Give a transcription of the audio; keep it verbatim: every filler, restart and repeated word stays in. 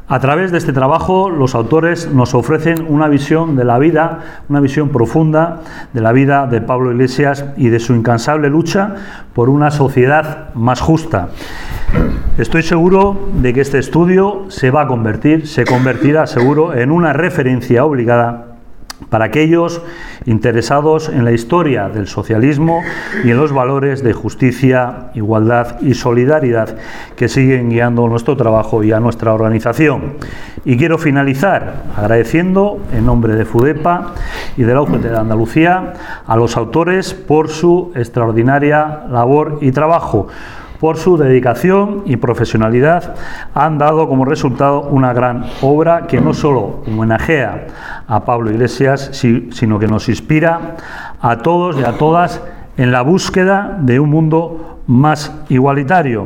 A través de este trabajo, los autores nos ofrecen una visión de la vida, una visión profunda de la vida de Pablo Iglesias y de su incansable lucha por una sociedad más justa. Estoy seguro de que este estudio se va a convertir, se convertirá seguro en una referencia obligada para aquellos interesados en la historia del socialismo y en los valores de justicia, igualdad y solidaridad que siguen guiando nuestro trabajo y a nuestra organización. Y quiero finalizar agradeciendo, en nombre de FUDEPA y de la U G T de Andalucía, a los autores por su extraordinaria labor y trabajo. Por su dedicación y profesionalidad han dado como resultado una gran obra que no solo homenajea a Pablo Iglesias, sino que nos inspira a todos y a todas en la búsqueda de un mundo más igualitario.